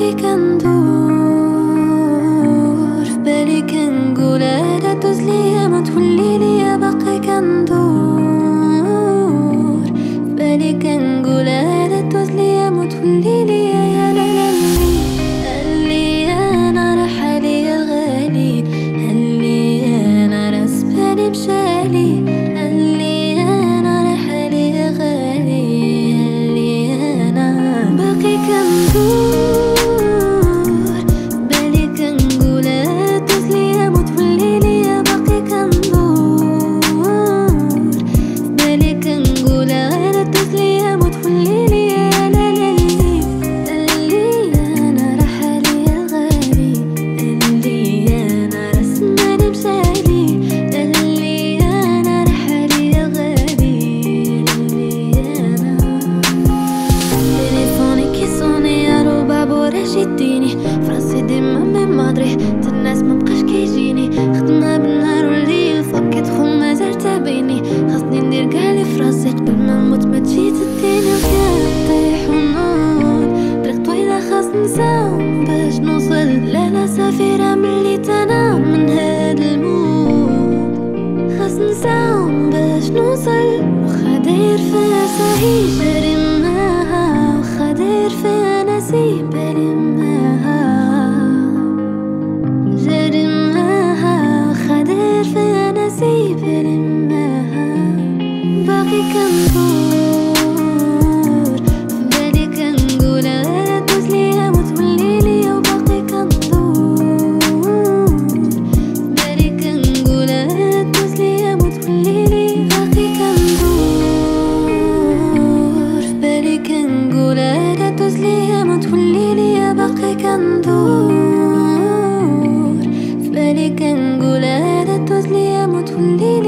باقي كندور في بالي كنقول هذا دوز ليا ما تولي ليا باقي كندور في بالي كنقول هذا دوز ليا ما تولي ليا يا لا لا اللي انا راح عليا الغالي اللي انا راس بالي مشالي اللي انا راح عليا غالي اللي انا باقي كندور شديني فراسي ديما من مدري الناس مبقاش كيجيني خدمة بالنهار والليل فكيت خو مازال تابيني خاصني ندير كاع فراسي قبل ما نموت ما تجي تديني وكنطيح ونوض طريق طويلة خاص نساوم باش نوصل لا سفيرة ملي تنام من هاد المود خاص نساوم باش نوصل وخا داير فيها صاحي جاري معاها وخا داير فيها ناسي بالي جاري معاها وخا داير فيها ناسي بالي معاها باقي كندور في بالي كنقول هذا دوز ليا ما تولي ليا وباقي كندور في بالي كنقول هذا دوز ليا ما تولي ليا باقي كندور في بالي كنقول هذا دوز ليا ما تولي ليا باقي كندور في بالي كنقول هذا دوز ليا ما تولي